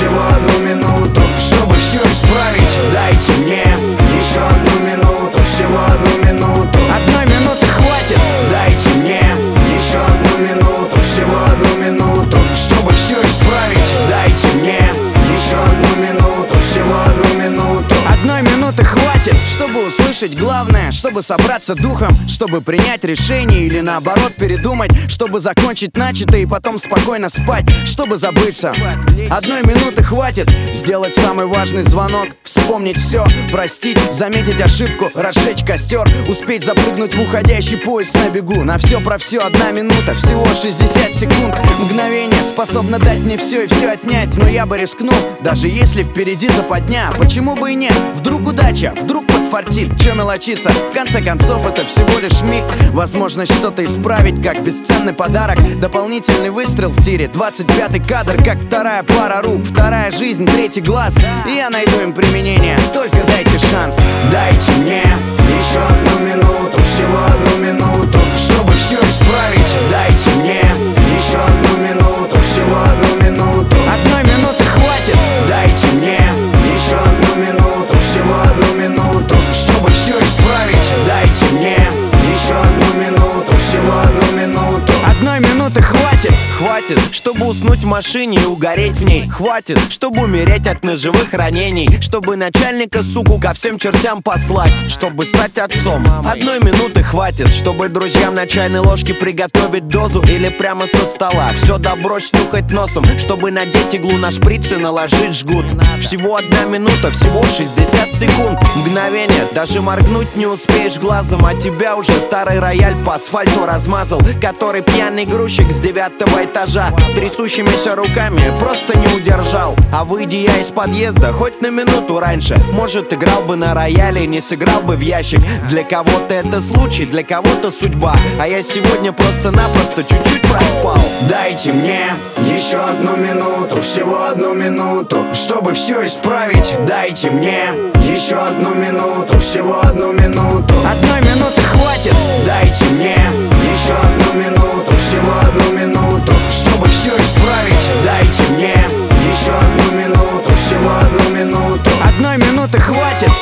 всего одну минуту, чтобы все исправить. Дайте мне еще одну минуту, всего одну минуту. Одной минуты хватит. Дайте мне еще одну минуту, всего одну минуту, чтобы все исправить. Дайте мне еще одну минуту, всего одну минуту. Одной минуты хватит, чтобы услышать главное, чтобы собраться духом, чтобы принять решение или наоборот передумать, чтобы закончить начатое и потом спокойно спать, чтобы забыться. Одной минуты хватит сделать самый важный звонок, вспомнить все, простить, заметить ошибку, разжечь костер, успеть запрыгнуть в уходящий поезд на бегу. На все про все 1 минута, всего 60 секунд. Мгновение способно дать мне все и все отнять, но я бы рискнул, даже если впереди западня. Почему бы и нет? Вдруг удача, вдруг подфартит. Че мелочиться? В конце концов это всего лишь миг. Возможность что-то исправить, как бесценный подарок. Дополнительный выстрел в тире, 25-й кадр, как вторая пара рук, вторая жизнь, 3-й глаз. И я найду им применение, только дайте шанс. Дайте мне еще одну минуту, всего одну минуту, чтобы все исправить. Дайте мне еще одну минуту, всего одну минуту. Одной минуты хватит. Дайте мне еще одну минуту, всего одну минуту, чтобы все исправить. Дайте мне еще одну минуту, всего одну минуту. Одной минуты хватит. Хватит, чтобы уснуть в машине и угореть в ней. Хватит, чтобы умереть от ножевых ранений. Чтобы начальника, суку, ко всем чертям послать. Чтобы стать отцом. Одной минуты хватит, чтобы друзьям на чайной ложке приготовить дозу или прямо со стола. Все добро снюхать носом, чтобы надеть иглу на шприц и наложить жгут. Всего 1 минута, всего 60 секунд. Мгновение, даже моргнуть не успеешь глазом, а тебя уже старый рояль по асфальту размазал, который пьяный грузчик с 9-го этажа трясущимися руками просто не удержал. А выйдя я из подъезда хоть на минуту раньше, может, играл бы на рояле и не сыграл бы в ящик. Для кого-то это случай, для кого-то судьба, а я сегодня просто-напросто чуть-чуть проспал. Дайте мне еще одну минуту, всего одну минуту, чтобы все исправить. Дайте мне еще одну минуту, всего одну минуту. Одной минуты хватит. Дайте мне еще одну минуту, всего одну минуту, чтобы все исправить. Дайте мне еще одну минуту, всего одну минуту. Одной минуты хватит.